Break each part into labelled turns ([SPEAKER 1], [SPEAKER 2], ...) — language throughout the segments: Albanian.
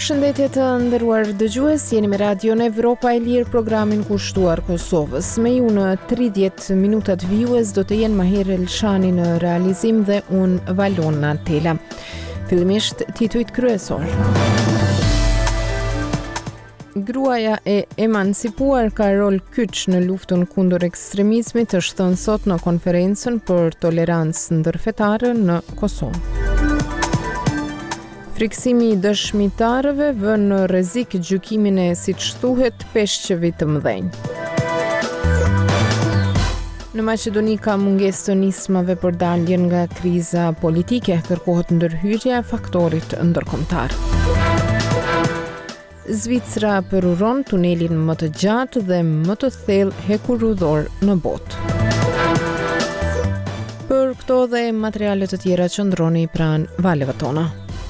[SPEAKER 1] Përshëndetje të nderuar dëgjues, jeni me Radion Evropa e Lirë, programin kushtuar Kosovës. Me ju në 30 minutat vijues do të jenë Maher Elshani në realizim dhe unë Valona Tela. Fillimisht titujt kryesor. Gruaja e emancipuar ka rol kyç në luftën kundër ekstremizmit, është thënë sot në konferencën për tolerancë ndërfetare në Kosovë. Friksimi i dëshmitarëve vë në rrezik gjykimin e siç thuhet peshqeve të mëdhenj. Në Maqedoni ka mungesë të nismave për daljen nga kriza politike, kërkohet ndërhyrja e faktorit ndërkombëtar. Zvicra përuron tunelin më të gjatë dhe më të thellë hekurudhor në botë. Për këto dhe materiale të tjera qëndroni pranë valeve tona.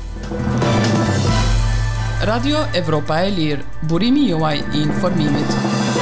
[SPEAKER 2] Radio Evropa e Lirë, burimi juaj I informimit.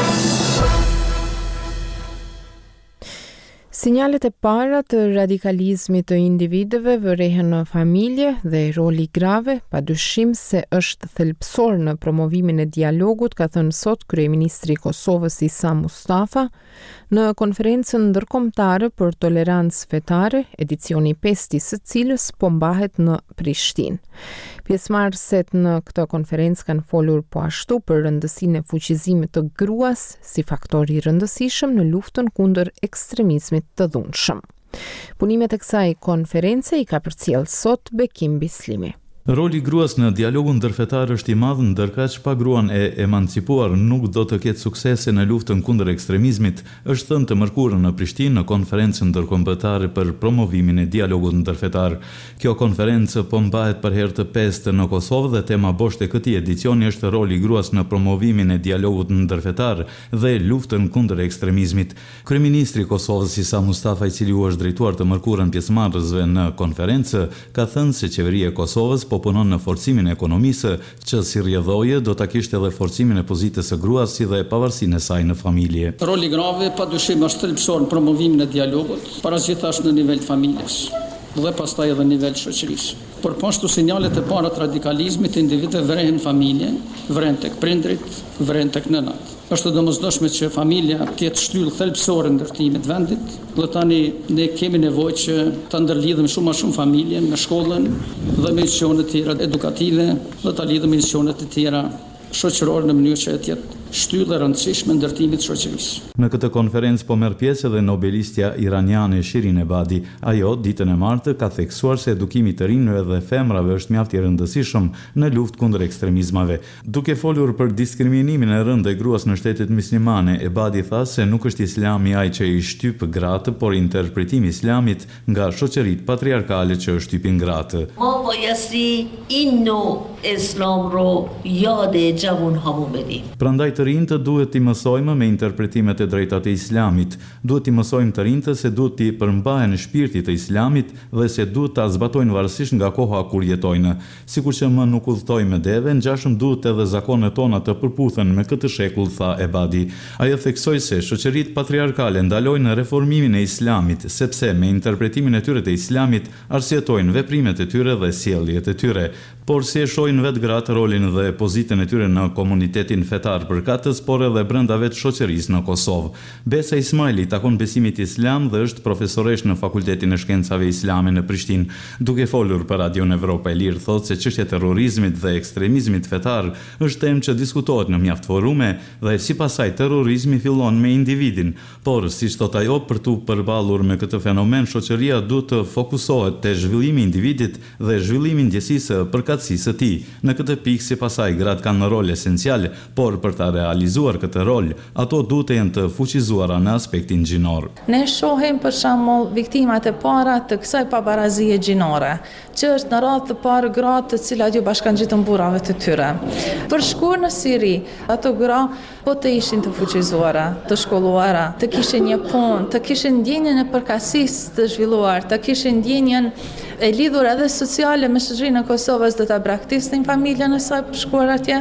[SPEAKER 1] Sinjalet e para të radikalizmit të individëve vërehen në familje dhe roli grave, padyshim se është thelbësor në promovimin e dialogut, ka thënë sot kryeministri I Kosovës Isa Mustafa në konferencën ndërkombëtare për tolerancë fetare, edicioni 5 I së cilës po mbahet në Prishtinë. Pjesëmarrësit në këtë konferencë kanë folur po ashtu për rëndësinë e fuqizimit të gruas si faktor I rëndësishëm në luftën kundër ekstremizmit të dhunshëm. Punimet e kësaj konference I ka përcjell sot Bekim Bislimi.
[SPEAKER 3] Roli gruas në dialogun ndërfetar është I madh, ndërkaq pa gruan e emancipuar nuk do të ketë suksese në luftën kundër ekstremizmit, është thënë të mërkurën në Prishtinë në konferencën ndërkombëtare për promovimin e dialogut ndërfetar. Kjo konferencë po mbahet për herë të 5 në Kosovë dhe tema boshte e këtij edicioni është roli gruas në promovimin e dialogut ndërfetar dhe luftën kundër ekstremizmit. Kryeministri I Kosovës Isa Mustafa, I cili u është drejtuar të mërkurën pjesëmarrësve në konferencë, ka thënë se qeveria e Kosovës po punon në forcimin e ekonomisë, që si rrjedhoje do ta kishte edhe forcimin e pozitës së gruas si dhe pavarësinë e saj në familje.
[SPEAKER 4] Roli grave padyshim është thelbësor në promovimin e dialogut, paragjithasht në nivel familjes dhe pastaj edhe në nivel shoqërisë. Por po ashtu sinjalet e para të radikalizmit të individëve vrehen në familje, vrehen tek prindrit, vrehen tek nënat. Është domosdoshme që familja të jetë shtyllë thelbësore ndërtimit vendit, dhe tani ne kemi nevojë që ta ndërlidhim shumë më shumë familjen me shkollën dhe me institucione të tjera edukative dhe ta lidhim me institucione të tjera shoqërore në mënyrë që të jetë shtyllë e rëndësishme ndërtimit shoqërisë.
[SPEAKER 3] Në këtë konferencë po merr pjesë edhe nobelistja iraniane Shirin Ebadi. Ajo ditën e martë ka theksuar se edukimi të rinjve dhe femrave është mjaft I rëndësishëm në luftë kundër ekstremizmave. Duke folur për diskriminimin e rëndë e gruas në shtetet muslimane, Ebadi tha se nuk është Islami ai që I shtyp gratë, por interpretimi I Islamit nga shoqëritë patriarkale që shtypin gratë.
[SPEAKER 5] ما بایستی این نوع اسلام رو یاد جوانهامون بدیم.
[SPEAKER 3] Prandaj të rinjtë duhet t'i mësojmë me interpretimet e drejta të Islamit, duhet t'i mësojmë të rinjtë se duhet t'i përmbahen shpirtit të Islamit dhe se duhet ta zbatojnë varësisht nga koha kur jetojnë. Sikur që më nuk udhtoj me deve, ngjashëm duhet edhe zakonet tona të përputhen me këtë shekull, tha Ebadi. Ajo theksoi se shoqëritë patriarkale ndalojnë reformimin e Islamit, sepse me interpretimin e tyre të Islamit arsyetojnë veprimet e tyre dhe sjelljet e tyre. Por si e shohin vetë gratë rolin dhe pozitën e tyre në komunitetin fetar përkatës, por edhe brenda vetë shoqërisë në Kosovë. Besa Ismaili takon besimit islam dhe është profesoresh në Fakultetin e Shkencave Islame në Prishtinë. Duke folur për Radion Evropa e Lirë, thotë se çështja e terrorizmit dhe ekstremizmit fetar është temë që diskutohet në mjaft forume dhe sipas saj terrorizmi fillon me individin, por siç thotë ajo, për tu përballur me këtë fenomen, shoqëria duhet të fokusohet te zhvillimi I individit dhe zhvillimi I ndjesisë së përkatësisë së tij. Në këtë pikë sipas saj gratë kanë një rol esencial, por për ta realizuar këtë rol, ato duhet të jenë të fuqizuara në aspektin gjinor.
[SPEAKER 6] Ne shohim për shembull viktimat e para të kësaj pabarazie gjinore, që është në radhë të parë gratë të cilat ju bashkangjitën burrave të tyre. Për shkuar në Siri, ato gra po të ishin të fuqizuara, të shkolluara, të kishin një punë, të kishin ndjenjen e përkatësisë të zhvilluar, të kishin ndjenjen e lidhur edhe sociale me shoqërinë e Kosovës, do ta braktisnin familjen e saj për shkuar atje,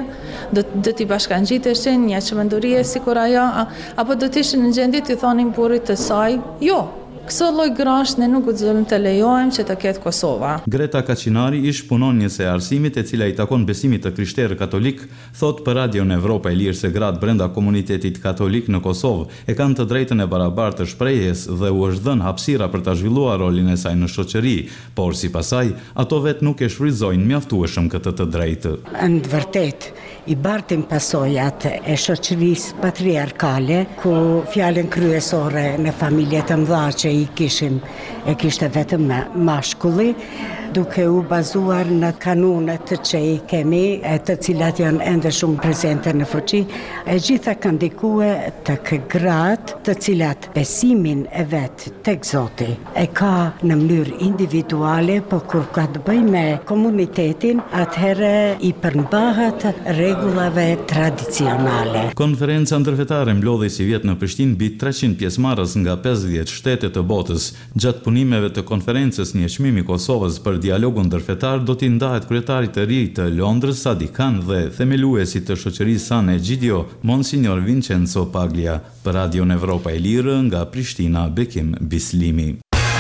[SPEAKER 6] do t'i bashkangjiteshin një çmendurie sikur ajo, apo do të ishin në gjendje të thonin burrit të saj, jo, Këso lloj grash ne nuk guxojmë të lejojmë që të ketë Kosova.
[SPEAKER 3] Greta Kaçinari, ish punonjëse e arsimit e cila i takon besimit të krishterë katolik, thot për Radion Evropa e Lirë se gratë brenda komunitetit katolik në Kosovë e kanë të drejtën e barabartë të shprehjes dhe u është dhënë hapësira për ta zhvilluar rolin e saj në shoqëri, por sipas saj, ato vetë nuk e shfrytëzojnë mjaftueshëm këtë të drejtë.
[SPEAKER 7] Në të vërtetë, i bartin pasojat e shoqërisë patriarkale, ku fjalën kryesore në familjet e mëdha që e kishte vetëm mashkulli, duke u bazuar në kanunet që i kemi, të cilat janë ende shumë prezente në fuqi, e gjitha kanë ndikuar tek gratë, të cilat besimin e vet tek Zoti e ka në mënyrë individuale, por kur ka të bëjë me komunitetin, atëherë i përmbahet rregullave tradicionale.
[SPEAKER 3] Konferenca ndërfetare mblodhej si vjet në Prishtinë mbi 300 pjesëmarrës nga 50 shtete të botës. Gjatë punimeve të konferencës një çmim i Kosovës për dialogun ndërfetar do t'i ndahet kryetarit të ri të Londrës Sadi Khan dhe themeluesit të shoqërisë San Egidio, Monsignor Vincenzo Paglia. Për Radion Evropa e Lirë nga Prishtina, Bekim Bislimi.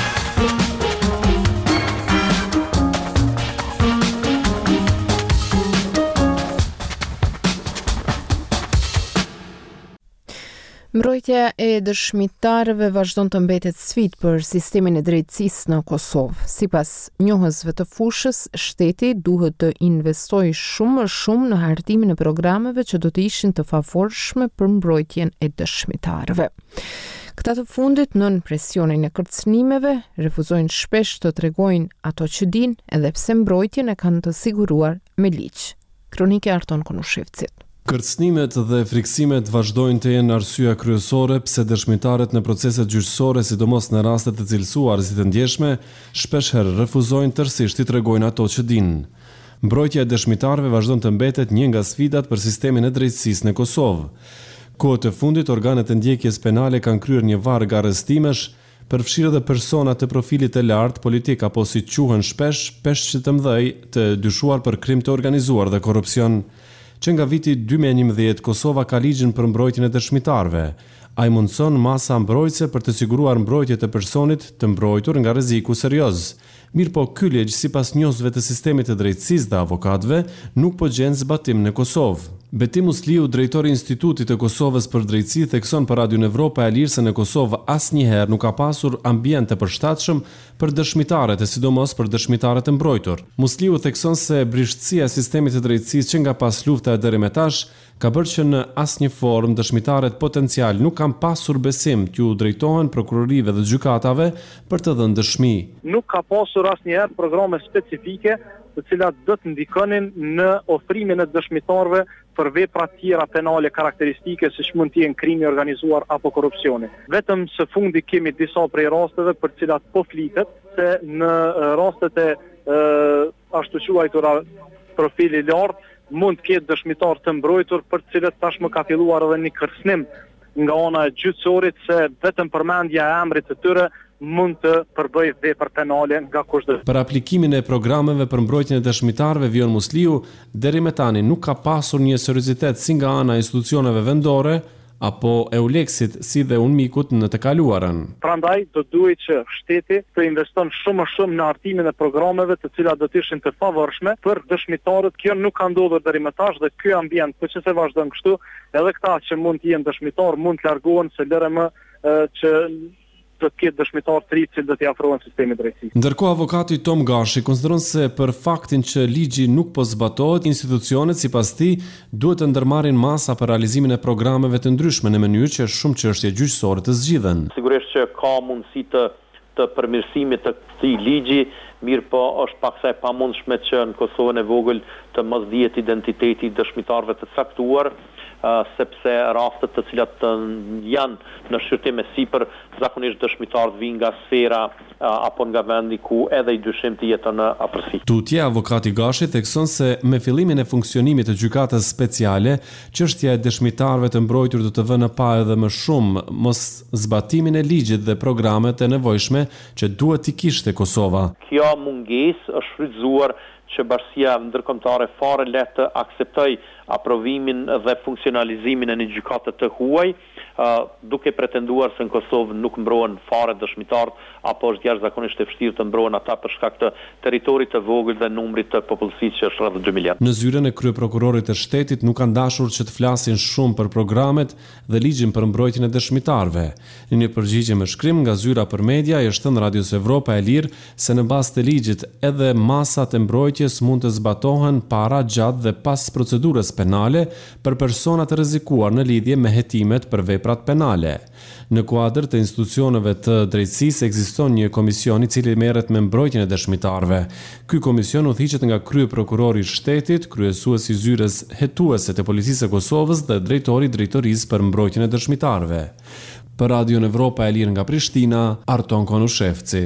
[SPEAKER 1] Mbrojtja e dëshmitarëve vazhdon të mbetet sfidë për sistemin e drejtësisë në Kosovë. Sipas njohësve të fushës, shteti duhet të investojë shumë më shumë në hartimin e programeve që do të ishin të favorshme për mbrojtjen e dëshmitarëve. Këta të fundit, nën presionin e kërcënimeve, refuzojnë shpesh të tregojnë ato që dinë, edhe pse mbrojtjen e kanë të siguruar me ligj. Kronike Arton Konushevcit.
[SPEAKER 8] Kërcënimet dhe friksimet vazhdojnë të jenë arsyeja kryesore pse dëshmitarët në proceset gjyqësore, sidomos në rastet të cilësuar si të ndjeshme, shpeshherë refuzojnë tërësisht të tregojnë ato që dinë. Mbrojtja e dëshmitarëve vazhdon të mbetet një nga sfidat për sistemin e drejtësisë në Kosovë. Kohët e fundit, organet e ndjekjes penale kanë kryer një varg arrestimesh, përfshirë edhe persona të profilit të lartë politik apo si quhen shpesh peshqit të mëdhej të dyshuar për krim të organizuar dhe korrupsion. Që nga viti 2011, Kosova ka ligjin për mbrojtjen e dëshmitarëve. Ai mundson masa mbrojtëse për të siguruar mbrojtje të personit të mbrojtur nga rreziku serioz. Mirë po, ky ligj, sipas njohësve të sistemit të drejtësisë dhe avokatëve, nuk po gjen zbatim në Kosovë. Betim Musliu, drejtori i Institutit të Kosovës për drejtësi, thekson për Radion Evropa e Lirë se në Kosovë asnjëherë nuk ka pasur ambient të përshtatshëm për dëshmitarët, e sidomos për dëshmitarët e mbrojtur. Musliu thekson se brishësia e sistemit të drejtësisë që nga pas lufta e deri më tash ka bërë që në asnjë formë dëshmitarët potencial nuk kanë pasur besim t'u drejtohen prokurorive dhe gjykatave për të dhënë dëshmi.
[SPEAKER 9] Nuk ka pasur asnjëherë programe specifike të cilat do të ndikonin në ofrimin e dëshmitarëve për vepra tjera penale karakteristike siç mund të jenë krimi organizuar apo korrupsioni. Vetëm së fundi kemi disa prej rasteve për të cilat po flitet se në rastet e ashtu quajtura profili lart mund të ketë dëshmitar të mbrojtur për të cilët tashmë ka filluar edhe një kërcënim nga ana e gjyqësorit se vetëm përmendja e emrit të tyre mund të përbëj vepër penale nga kushtet.
[SPEAKER 8] Për aplikimin e programeve për mbrojtjen e dëshmitarëve, Vion Musliu deri më tani nuk ka pasur një seriozitet si nga ana e institucioneve vendore apo EULEX-it si dhe UNMIK-ut në të kaluarën.
[SPEAKER 9] Prandaj do duhet që shteti të investon shumë më shumë në hartimin e programeve të cilat do të ishin të favorshme për dëshmitarët. Kjo nuk ka ndodhur deri më tash dhe ky ambient, po çse vazhdon kështu, edhe këta që mund të jenë dëshmitar mund të largohen se lëre më që do të ketë dëshmitar të ri që do t'i afrohen sistemit drejtësisë.
[SPEAKER 8] Ndërkohë avokati Tom Gashi konsideron se për faktin që ligji nuk po zbatohet, institucionet sipas tij duhet të ndërmarrin masa për realizimin e programeve të ndryshme në mënyrë që shumë çështje gjyqësore të zgjidhen.
[SPEAKER 10] Sigurisht që ka mundësi të përmirësimit të këtij ligji, mirë po është paksa e pamundshme që në Kosovën e vogël të mos dihet identiteti i dëshmitarëve të caktuar, sepse rastet të cilat janë në shqyrtim e sipër zakonisht dëshmitarët vijnë nga sfera apo nga vendi ku edhe i dyshim të jeton në afërsi.
[SPEAKER 8] Tutje, avokati Gashi thekson se me fillimin e funksionimit të gjykatës speciale, çështja e dëshmitarëve të mbrojtur do të vënë pa edhe më shumë mos zbatimin e ligjit dhe programet e nevojshme që duhet t'i kishte Kosova.
[SPEAKER 10] Kjo mungesë është shfrytzuar që bashkia ndërkombëtare fare le të akseptoj aprovimin dhe funksionalizimin e një gjykate të huaj, duke pretenduar se në Kosovë nuk mbrohen fare dëshmitarët apo është jashtëzakonisht e vështirë të mbrohen ata për shkak të territorit të vogël dhe numrit të popullsisë që është rreth 2 milion.
[SPEAKER 8] Në zyrën e kryeprokurorit të shtetit nuk kanë dashur që të flasin shumë për programet dhe ligjin për mbrojtjen e dëshmitarëve. Në një përgjigje me shkrim nga zyra për media i është thënë Radios Evropa e Lirë se në bazë të ligjit edhe masat e mbrojtjes mund të zbatohen para, gjatë dhe pas procedurës penale për persona të rrezikuar në lidhje me hetimet për veprat penale. Në kuadër të institucioneve të drejtësisë ekziston një komision i cili merret me mbrojtjen e dëshmitarëve. Ky komision udhëhiqet nga kryeprokurori i shtetit, kryesuesi i zyrës hetuese të Policisë së Kosovës dhe drejtori i drejtorisë për mbrojtjen e dëshmitarëve. Për Radion Evropa e Lirë nga Prishtina, Arton Konushevci.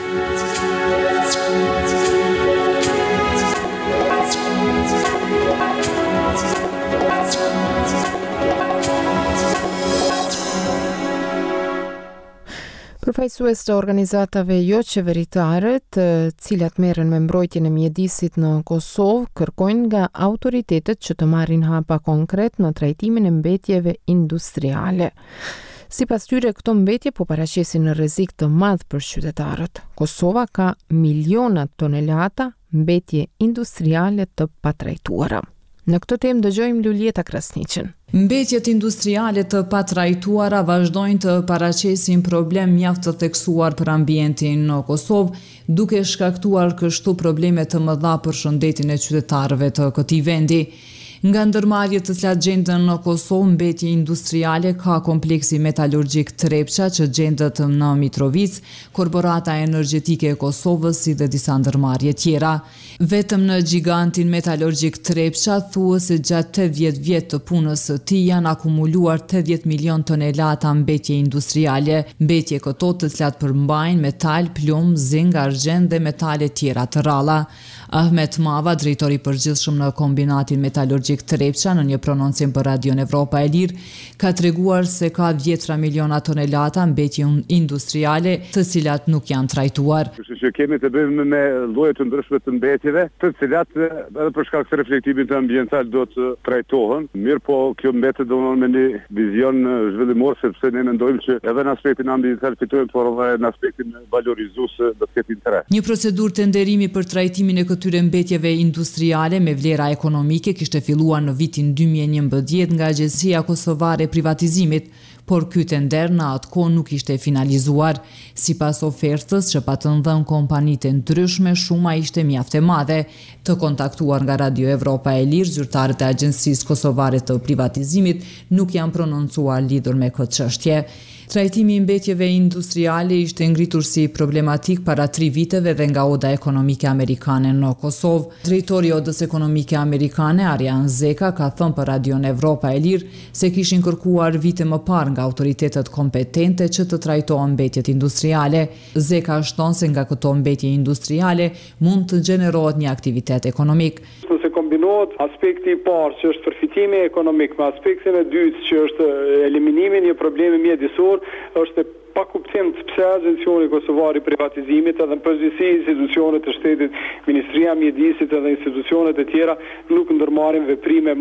[SPEAKER 1] Përfaqësues të organizatave jo qeveritare, të cilat merren me mbrojtjen e mjedisit në Kosovë, kërkojnë nga autoritetet që të marrin hapa konkret në trajtimin e mbetjeve industriale. Sipas tyre, këto mbetje po paraqesin në rrezik të madh për qytetarët. Kosova ka miliona tonelata mbetje industriale të patrajtuara. Në këtë temë dëgjojmë Luljeta Krasniqin.
[SPEAKER 11] Mbetjet industriale të patrajtuara vazhdojnë të paraqesin problem mjaft të theksuar për ambientin në Kosovë, duke shkaktuar kështu probleme të mëdha për shëndetin e qytetarëve të këtij vendi. Nga ndërmarrjet të cilat gjenden në Kosovë, mbetje industriale ka kompleksi metalurgjik Trepça që gjendet në Mitrovic, korporata energjetike e Kosovës si dhe disa ndërmarrje tjera. Vetëm në gigantin metalurgjik Trepça thuhet se gjatë 80 vjet të punës së tij janë akumuluar 80 milion tonelata mbetje industriale, mbetje këto të cilat përmbajnë metal, plumb, zing, argjend dhe metale tjera të rralla. Ahmet Mava, drejtori i përgjithshëm në kombinatin metalurgjik Trepça, në një prononcim për Radion Evropa e Lirë, ka treguar se ka 10 miliona tonelata mbetje industriale, të cilat nuk janë trajtuar.
[SPEAKER 12] Kështu që kemi të bëjmë me lloje të ndryshme të mbetjeve, të cilat edhe për shkak të reflektimit ambiental do të trajtohen. Mirë, po kjo mbetet domosdoshmë me një vizion zhvillimor, sepse ne mendojmë që edhe në aspektin ambiental fitojmë, por edhe në aspektin valorizues do të ketë interes.
[SPEAKER 11] Një procedurë tenderimi për trajtimin e këtyre mbetjeve industriale me vlera ekonomike kishte filluar në vitin 2011 nga Agjencia Kosovare e Privatizimit, por ky tender në atë kohë nuk ishte finalizuar. Sipas ofertës që patën dhënë kompanitë ndryshme, shuma ishte mjaft e madhe. Të kontaktuar nga Radio Evropa e Lirë, zyrtarët e Agjencisë Kosovare të Privatizimit nuk janë prononcuar lidhur me këtë çështje. Trajtimi i mbetjeve industriale ishte ngritur si problematik para 3 viteve dhe nga Oda Ekonomike Amerikane në Kosovë. Drejtori i Odës Ekonomike Amerikane, Arjan Zeka, ka thënë për Radion Evropa e Lirë se kishin kërkuar vite më parë nga autoritetet kompetente që të trajtohen mbetjet industriale. Zeka shton se nga këto mbetje industriale mund të gjenerohet një aktivitet ekonomik.
[SPEAKER 13] Nëse kombinohet aspekti i parë që është përfitimi ekonomik me aspektin e dytë që është eliminimi i një problemi mjedisor, është pa kuptim të pse Agencioni Kosovar i Privatizimit edhe në përgjithësi institucionet e shtetit, Ministria e Mjedisit edhe institucionet e tjera nuk ndërmarrin veprime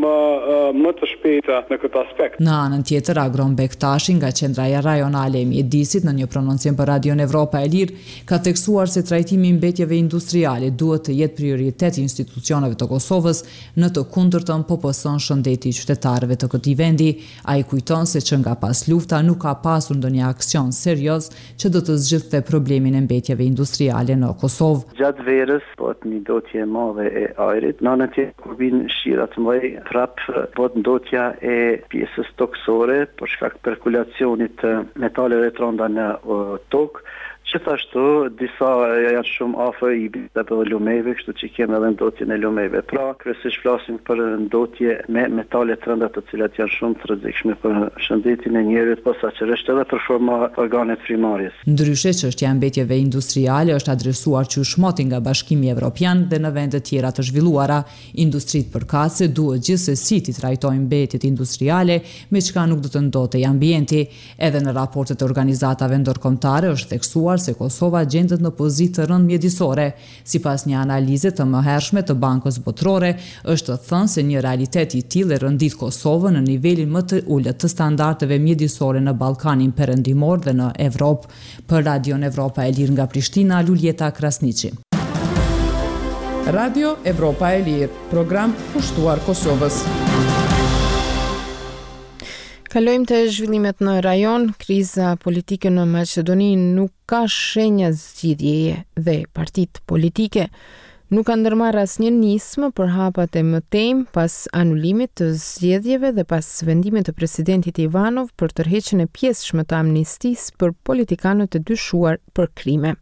[SPEAKER 13] më të shpejta në këtë aspekt.
[SPEAKER 11] Në anën tjetër, Agron Bektashi nga Qendra Rajonale e Mjedisit në një prononcim për Radion Evropa e Lirë ka theksuar se trajtimi i mbetjeve industriale duhet të jetë prioritet i institucioneve të Kosovës, në të kundërtën po pëson shëndeti i qytetarëve të këtij vendi. Ai kujton se që nga pas lufta nuk ka pasur ndonjë aksion serioz që do të zgjidhte problemin e mbetjeve industriale në Kosovë.
[SPEAKER 14] Gjatë verës bëhet një ndotje e madhe e ajrit. Në anën tjetër kur vijnë shira të mëdha, prap bëhet ndotja e pjesës toksore për shkak të perkulacionit të metaleve të rënda në tokë. Gjithashtu, disa janë shumë afër i dhe lumeve, kështu që kemi edhe ndotjen e lumeve. Pra, kryesisht flasim për ndotje me metale të rënda të cilat janë shumë të rrezikshme për shëndetin e njerit, posaçërisht edhe për forma organet frimarjes.
[SPEAKER 11] Ndryshe, çështja e mbetjeve industriale është adresuar qyshmoti nga Bashkimi Evropian dhe në vende tjera të zhvilluara. Industritë përkatëse duhet gjithsesi të trajtojnë mbetjet industriale, me çka nuk do të ndotej ambienti. Edhe në raportet e organizatave ndërkombëtare është theksuar treguar se Kosova gjendet në pozitë të rëndë mjedisore. Sipas një analize të mëhershme të Bankës Botërore, është thënë se një realitet i tillë rëndit Kosovën në nivelin më të ulët të standardeve mjedisore në Ballkanin Perëndimor dhe në Evropë. Për Radion Evropa e Lirë nga Prishtina, Luljeta Krasniqi.
[SPEAKER 2] Radio Evropa e Lirë, program kushtuar Kosovës.
[SPEAKER 1] Kalojmë të zhvillimet në rajon. Kriza politike në Maqedoni nuk ka shenja zgjidhjeje dhe partitë politike nuk kanë ndërmarrë asnjë nismë për hapat e mëtejmë pas anulimit të zgjedhjeve dhe pas vendimit të presidentit Ivanov për tërheqjen e pjesëshme të amnistisë për politikanët e dyshuar për krime.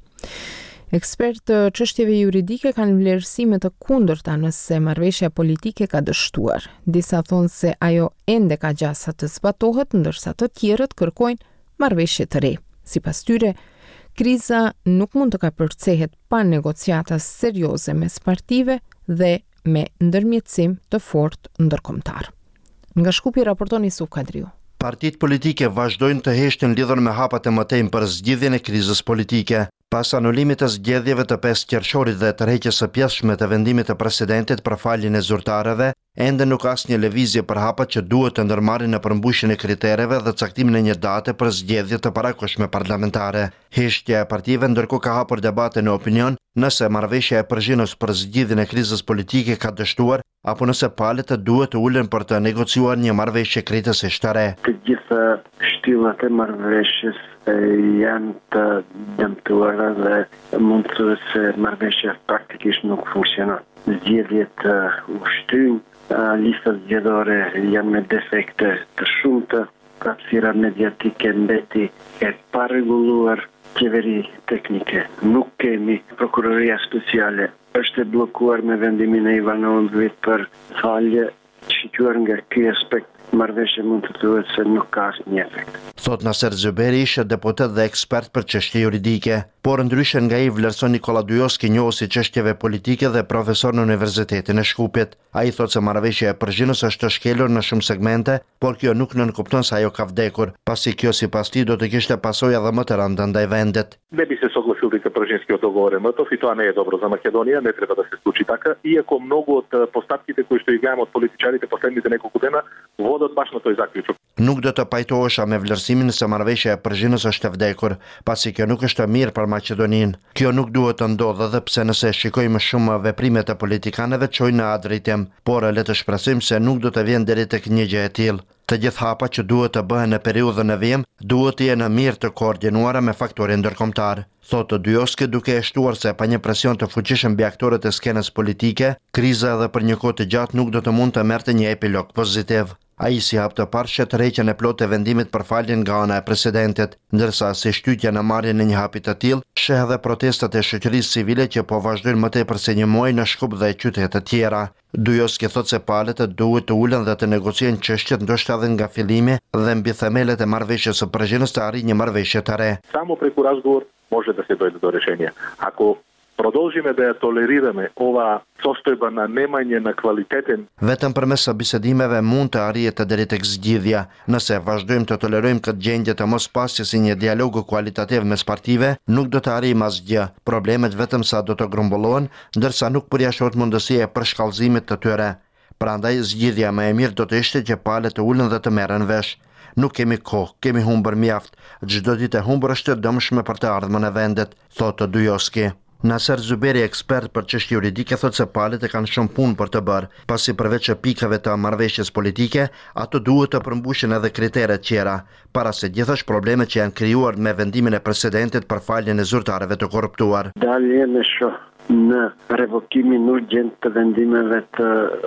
[SPEAKER 1] Ekspertë të çështjeve juridike kanë vlerësime të kundërta nëse marrëveshja politike ka dështuar. Disa thonë se ajo ende ka gjasa të zbatohet, ndërsa të tjerët kërkojnë marrëveshje të re. Sipas tyre, kriza nuk mund të kapërcehet pa negociata serioze mes partive dhe me ndërmjetësim të fortë ndërkombëtar. Nga Shkupi raporton Isuf Kadriu.
[SPEAKER 15] Partitë politike vazhdojnë të heshtin lidhur me hapat e mëtejmë për zgjidhjen e krizës politike. Pas anulimit të zgjedhjeve të 5 qershorit dhe tërheqjes së pjesshme të vendimit të presidentit për faljen e zyrtarëve, ende nuk ka asnjë lëvizje për hapat që duhet të ndërmarrin në përmbushjen e kritereve dhe caktimin e një date për zgjedhje të parakohshme parlamentare. Heshtja e partive ndërkohë ka hapur debate në opinion nëse marrëveshja e Prishtinës për zgjidhjen e krizës politike ka dështuar apo nëse palët duhet të ulen për të negociuar një marrëveshje kritësisht të re.
[SPEAKER 14] Të gjitha shtyllat e marrëveshjes janë të dëmtuara dhe mund të thuhet se marrëveshja praktikisht nuk funksionon. Zgjedhjet u shtyn, listat zgjedhore janë me defekte të shumta, hapësira mediatike mbeti e parregulluar, qeveri teknike nuk kemi, prokuroria speciale është e bllokuar me vendimin e Ivanovit për falje. Shikuar nga ky aspekt, marrëveshja mund të thuhet se nuk ka asnjë efekt.
[SPEAKER 15] Thot Naser Xheberi, ishte deputet dhe ekspert për çështje juridike, por ndryshe nga i vlerëson Nikola Dujoski, njohës i çështjeve politike dhe profesor në Universitetin e Shkupit. Ai thot se marrëveshja e Prishtinës është shkelur në shumë segmente, por kjo nuk nënkupton se ajo ka vdekur, pasi kjo sipas tij do të kishte pasojë edhe më të rënda ndaj vendit.
[SPEAKER 16] Не би се согласил Пржинскиот договор МТО и тоа не е добро за Македонија, не треба да се случи така, иако многу од постапките кои што ги гледаме од политичарите последните неколку дена водат баш на тој заклучок.
[SPEAKER 15] Nuk do të pajtohesha me vlerësimin se marrëveshja e Prishtinës është e vdekur, pasi kjo nuk është e mirë për Maqedoninë. Kjo nuk duhet të ndodhë edhe pse nëse shikojmë shumë veprimet e politikanëve çojnë në atë drejtim, por le të shpresojmë se nuk do të vjen deri tek një gjë e tillë. Të gjithë hapat që duhet të bëhen në periudhën e vjem duhet të jenë mirë të koordinuara me faktorin ndërkombëtar. Thotë Dujoski, duke e shtuar se pa një presion të fuqishëm mbi aktorët e skenës politike, kriza edhe për një kohë të gjatë nuk do të mund të merrte një epilog pozitiv. Ai si hap të parë që tërheqjen e plotë e vendimit për faljen nga ana e presidentit, ndërsa si shtytja në marrjen e një hapi të tillë, sheh edhe protestat e shoqërisë civile që po vazhdojnë më tepër se një muaj në Shkup dhe qytete të tjera. Dujoski thotë se palët duhet të ulen dhe të negociojnë çështjet ndoshta edhe nga fillimi dhe mbi themelet e marrëveshjes së Prishtinës të arrijë një marrëveshje të re.
[SPEAKER 16] Само преку разговор може да се дојде до решение. Ако продолжиме да ја толерираме ова состојба на немање на квалитетен.
[SPEAKER 15] Vetëm përmes së bisedimeve mund të arrihet deri tek zgjidhja. Nëse vazhdojmë të tolerojmë këtë gjendje të mospasjes së një dialogu kualitativ mes partive, nuk do të arrijmë asgjë. Problemet vetëm sa do të grumbullohen, ndërsa nuk përjashtohet mundësia e përshkallëzimit të tyre. Prandaj zgjidhja më e mirë do të ishte që palët të ulen dhe të merren vesh. Nuk kemi kohë, kemi humbur mjaft. Çdo ditë e humbur është e dëmshme për të ardhmen e vendit, thotë Dujoski. Naser Xheberi, ekspert për çështje juridike, thotë se palët e kanë shumë punë për të bërë, pasi përveç pikave të marrëveshjes politike, ato duhet të përmbushin edhe kriteret tjera, para se gjithashtu problemet që janë krijuar me vendimin e presidentit për faljen e zyrtarëve të korruptuar.
[SPEAKER 14] Dalje me shoh në revokimin urgjent të vendimeve të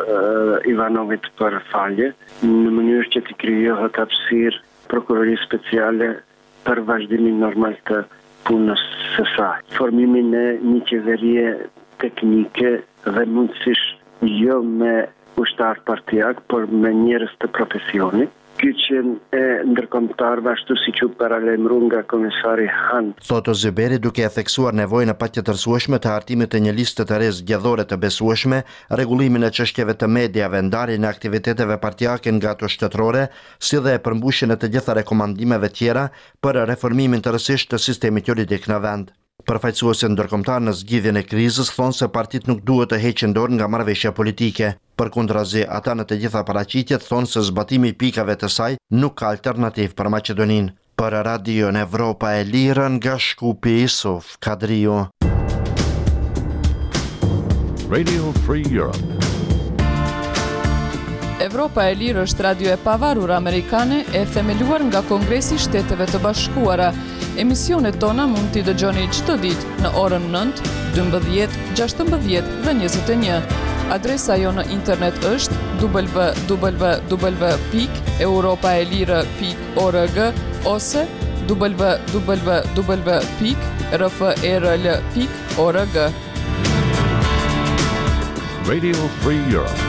[SPEAKER 14] Ivanovit për falje, në mënyrë që të krijohet hapësirë prokurorisë speciale për vazhdimin normal të punës së saj. Formimin e një qeverie teknike dhe mundësisht jo me ushtar partijak, por me njerëz të profesionit. kyçjen e ndërkombëtarëve ashtu siç u paralajmërua nga komisari Han.
[SPEAKER 15] Thotë Zyberi duke e theksuar nevojën e patjetërsueshme të hartimit të një liste të re zgjedhore të besueshme, rregullimin e çështjeve të mediave, ndarjen e aktiviteteve partijake nga ato shtetërore, si dhe përmbushjen e të gjitha rekomandimeve tjera për reformimin tërësisht të sistemit juridik në vend. Përfaqësuesit ndërkombëtar në zgjidhjen e krizës thonë se partitë nuk duhet të heqin dorë nga marrëveshja politike. Përkundrazi, ata në të gjitha paraqitjet thonë se zbatimi i pikave të saj nuk ka alternativë për Maqedoninë. Për Radio Evropa e Lirë nga Shkupi Isuf Kadriu.
[SPEAKER 17] Radio Free Europe.
[SPEAKER 2] Evropa e Lirë është radio e pavarur amerikane e themeluar nga Kongresi i Shteteve të Bashkuara. Emisionet tona mund t'i dëgjoni çdo ditë në orën 9, 12, 16 dhe 21. Adresa jo në internet është www.europaelire.org ose www.rfrl.org.
[SPEAKER 17] Radio Free Europe.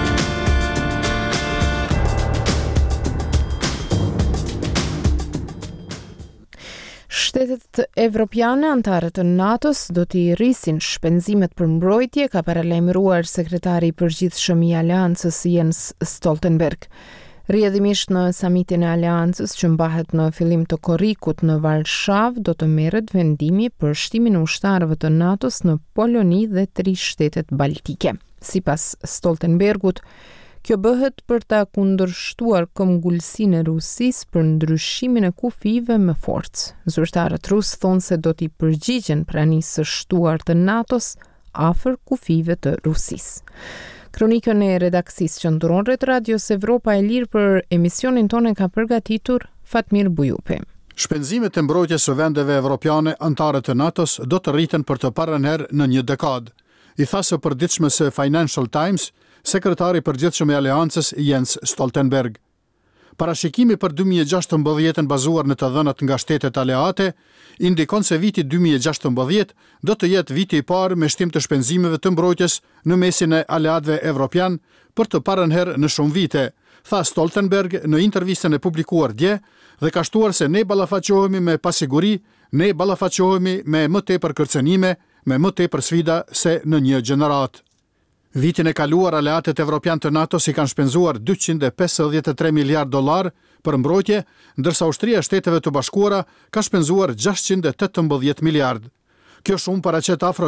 [SPEAKER 1] Shtetet evropiane antare të NATO-s do t'i rrisin shpenzimet për mbrojtje, ka paralajmëruar sekretari i përgjithshëm i Aleancës Jens Stoltenberg. Rrjedhimisht në samitin e Aleancës që mbahet në fillim të korrikut në Varshavë do të merret vendimi për shtimin e ushtarëve të NATO-s në Poloni dhe 3 shtetet baltike. Sipas Stoltenbergut, kjo bëhet për ta kundërshtuar këmbgulsinë e Rusisë për ndryshimin e kufive me forcë. Zyrtarët rusë thonë se do t'i përgjigjen pranisë së shtuar të NATO-s afër kufive të Rusisë. Kronikën e redaksisë qendrore të Radios Evropa e Lirë për emisionin tonë ka përgatitur Fatmir Bujupi.
[SPEAKER 18] Shpenzimet e mbrojtjes së vendeve evropiane antare të NATO-s do të rriten për të parën herë në një dekadë. I tha së përditshme se Financial Times sekretari i përgjithshëm i Aleancës Jens Stoltenberg. Parashikimi për 2016 bazuar në të dhënat nga shtetet aleate indikon se viti 2016 do të jetë viti i parë me shtim të shpenzimeve të mbrojtjes në mesin e aleatëve evropian për të parën herë në shumë vite, tha Stoltenberg në intervistën e publikuar dje dhe ka shtuar se ne ballafaqohemi me pasiguri, ne ballafaqohemi me më tepër kërcënime, me më tepër sfida se në një gjenerat. Vitin e kaluar, aleatët evropian të NATO si kanë shpenzuar $253 miliard për mbrojtje, ndërsa Ushtria e Shteteve të Bashkuara ka shpenzuar $618 miliard. Kjo shumë paraqet afro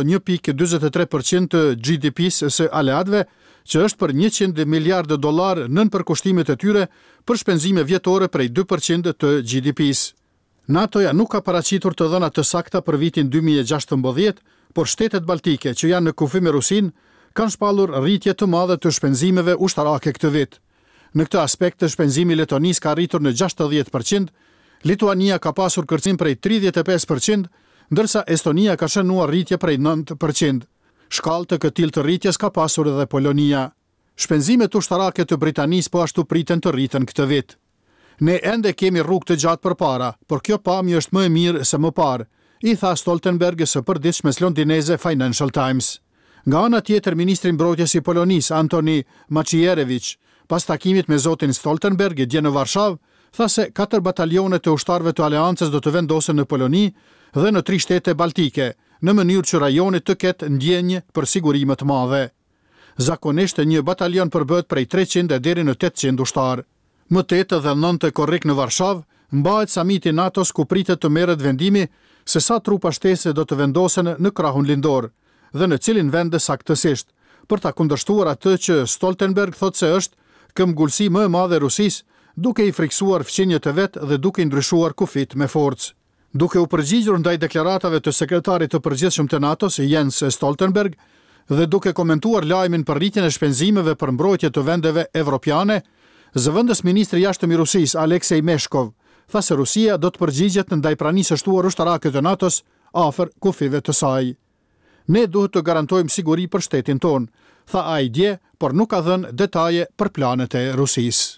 [SPEAKER 18] 1.43% të GDP-s së aleatëve, që është për $100 miliard nën përkushtimet e tyre për shpenzime vjetore prej 2% të GDP-s. NATO-ja nuk ka paraqitur të dhëna të sakta për vitin 2016, por shtetet baltike që janë në kufi me Rusinë kanë shpallur rritje të madhe të shpenzimeve ushtarake këtë vit. Në këtë aspekt të shpenzimi Letonisë ka rritur në 60%, Lituania ka pasur kërcim prej 35%, ndërsa Estonia ka shënuar rritje prej 9%. Shkallë të këtil të rritjes ka pasur edhe Polonia. Shpenzimet ushtarake të Britanisë po ashtu priten të rriten këtë vit. Ne ende kemi rrugë të gjatë përpara, por kjo pamje është më e mirë se më parë, i tha Stoltenberg së përditshmes londineze Financial Times. Nga ana tjetër, ministri mbrojtjes i Polonisë, Antoni Macierewicz, pas takimit me zotin Stoltenberg dje në Varshavë, tha se 4 batalionet të ushtarëve të aleancës do të vendosen në Poloni dhe në 3 shtete baltike, në mënyrë që rajoni të ketë ndjenjë për sigurime të madhe. Zakonisht një batalion përbëhet prej 300 deri në 800 ushtarë. Më 8 dhe 9 korrik në Varshavë mbahet samiti NATO-s ku pritet të merret vendimi se sa trupa shtese do të vendosen në krahun lindor dhe në cilin vende saktësisht, për ta kundërshtuar atë që Stoltenberg thot se është këmbgulsi më e madhe Rusisë, duke i friksuar fqinjet e vet dhe duke i ndryshuar kufit me forcë. Duke u përgjigjur ndaj deklaratave të sekretarit të përgjithshëm të NATO-s Jens Stoltenberg dhe duke komentuar lajmin për rritjen e shpenzimeve për mbrojtje të vendeve evropiane, zëvendës ministri i jashtëm i Rusisë Aleksej Meshkov tha se Rusia do të përgjigjet ndaj pranisë së shtuar ushtarake të NATO-s afër kufive të saj. Ne duhet të garantojmë siguri për shtetin ton, tha ai dje, por nuk ka dhënë detaje për planet e Rusisë.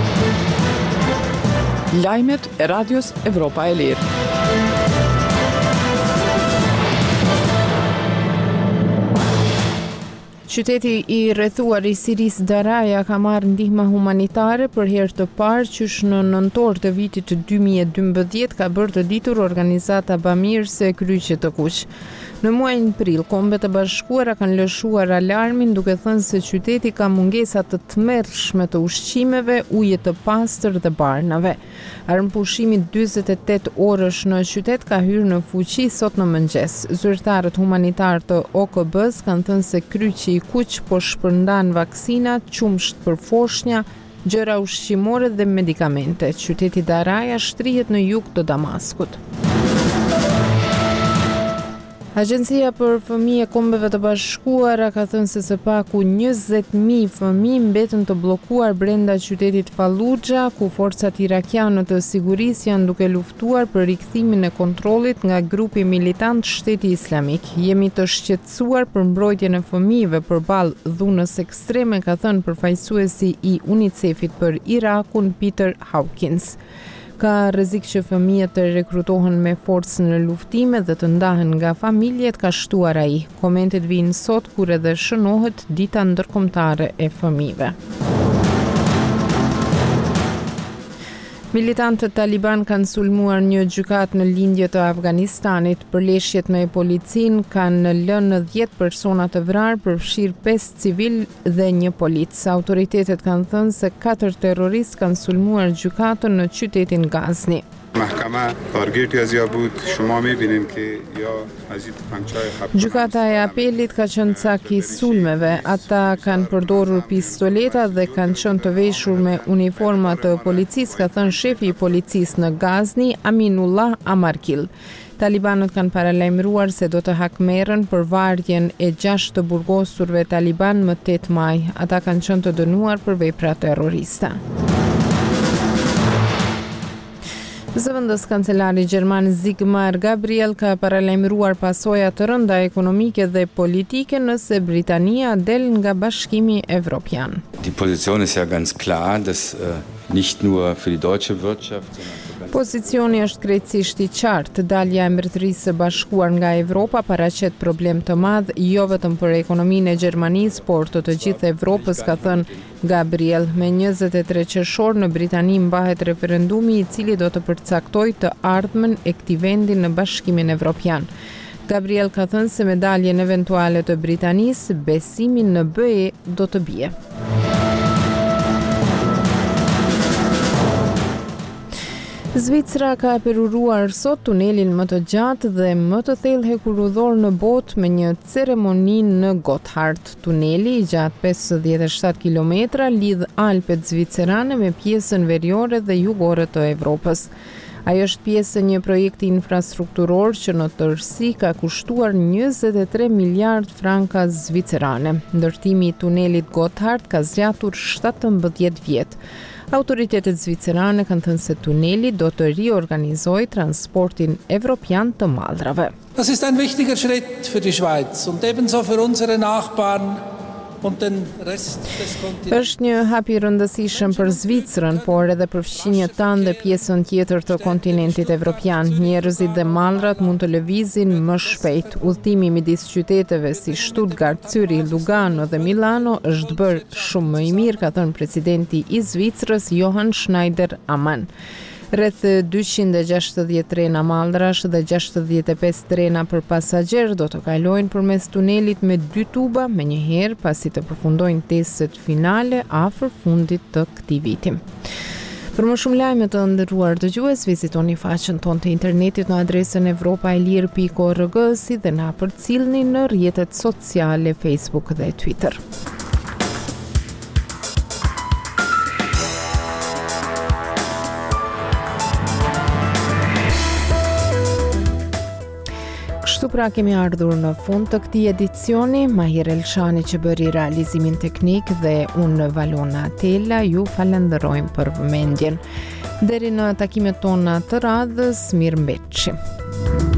[SPEAKER 2] Lajmet e Radios Evropa e Lirë.
[SPEAKER 1] Qyteti I rrethuar I Siris Daraja ka marrë ndihmë humanitare për herë të parë qysh në nëntor të vitit të 2012 ka bërë të ditur organizata bamirëse Kryqe të Kuq. Në muajin prill, Kombet e Bashkuara kanë lëshuar alarmin duke thënë se qyteti ka mungesa të tmerrshme të ushqimeve, uje të pastër dhe barnave. Armëpushimi 48 orësh në qytet ka hyrë në fuqi sot në mëngjes. Zyrtarët humanitar të OKB-s kanë thënë se Kryqi I Kuq po shpërndan vaksina, qumsht për foshnja, gjëra ushqimore dhe medikamente. Qyteti Daraja shtrihet në jug të Damaskut. Agjencia për Fëmijë e Kombeve të Bashkuara ka thënë se së paku 20.000 fëmijë mbetën të bllokuar brenda qytetit Fallujah, ku forcat irakiane të sigurisë janë duke luftuar për rikthimin e kontrollit nga grupi militant Shteti Islamik. Jemi të shqetësuar për mbrojtjen e fëmijëve përballë dhunës ekstreme, ka thënë përfaqësuesi I UNICEF-it për Irakun Peter Hawkins. Ka rrezik që fëmijët të rekrutohen me forcë në luftime dhe të ndahen nga familjet, ka shtuar ai. Komentet vijnë sot kur edhe shënohet dita ndërkombëtare e fëmijëve. Militantët Taliban kanë sulmuar një gjykatë në lindje të Afganistanit. Përleshjet me policin kanë lënë 10 persona të vrarë, përfshirë 5 civil dhe një polic. Autoritetet kanë thënë se 4 terroristë kanë sulmuar gjykatën në qytetin Ghazni. Gjykata e apelit ka qenë cak I sulmeve. Ata kanë përdorur pistoleta dhe kanë qenë të veshur me uniforma të policisë, ka thënë shefi I policisë në Ghazni, Aminullah Amarkil. Talibanët kanë paralajmëruar se do të hakmerren për varjen e 6 të burgosurve taliban më 8 maj. Ata kanë qenë të dënuar për vepra terroriste. Zëvendës kancelari gjerman Sigmar Gabriel ka paralajmëruar pasoja të rënda ekonomike dhe politike nëse Britania del nga Bashkimi Evropian.
[SPEAKER 19] Die Position ist ja ganz klar, dass nicht nur für die deutsche Wirtschaft,
[SPEAKER 1] Pozicioni është krejtësisht I qartë. Dalja e Mbretërisë së Bashkuar nga Evropa paraqet problem të madh jo vetëm për ekonominë e Gjermanisë, por të gjithë Evropës, ka thënë Gabriel. Me 23 qershor në Britani mbahet referendumi I cili do të përcaktojë të ardhmen e këtij vendi në Bashkimin Evropian. Gabriel ka thënë se me daljen eventuale të Britanisë, besimi në BE do të bie. Zvicra ka peruruar sot tunelin më të gjatë dhe më të thellë hekurudhor në botë me një ceremoni në Gotthard. Tuneli I gjatë 57 kilometra lidh Alpet zvicerane me pjesën veriore dhe jugore të Evropës. Ajo është pjesë e një projekti infrastrukturor që në tërësi ka kushtuar 23 miliard franka zvicerane. Ndërtimi I tunelit Gotthard ka zgjatur 17 vjet. Autoritetet zvicerane kanë thënë se tuneli do të riorganizojë transportin evropian të mallrave.
[SPEAKER 20] Das ist ein wichtiger Schritt für die Schweiz und ebenso für unsere Nachbarn und den Rest des kontinents.
[SPEAKER 1] Është një hap I rëndësishëm për Zvicrën, por edhe për fqinjet tanë dhe pjesën tjetër të kontinentit evropian. Njerëzit dhe mallrat mund të lëvizin më shpejt. Udhëtimi midis qyteteve si Stuttgart, Zürich, Lugano dhe Milano është bërë shumë më I mirë, ka thënë presidenti I Zvicrës Johan Schneider Ammann. Rreth 260 trena mallrash dhe 65 trena për pasagjer do të kalojnë përmes tunelit me 2 tuba menjëherë pasi të përfundojnë testet finale afër fundit të këtij viti. Për më shumë lajme të nderuar dëgjues, vizitoni faqen tonë të internetit në adresën evropaelir.org si dhe na përcillni në rrjetet sociale Facebook dhe Twitter. Kështu pra kemi ardhur në fund të këtij edicioni. Mahir Elshani që bëri realizimin teknik dhe unë Valona Tela ju falenderojmë për vëmendjen. Deri në takimet tona të radhës, mirëmbëjtje.